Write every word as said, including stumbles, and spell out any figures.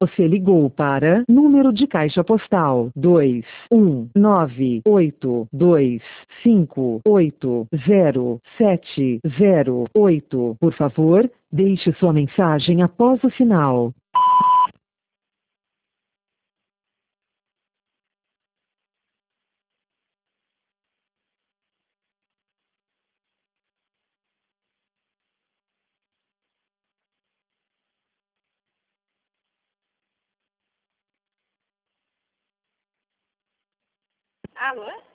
Você ligou para número de caixa postal dois um nove oito dois cinco oito zero sete zero oito. Por favor, deixe sua mensagem após o sinal. Alô?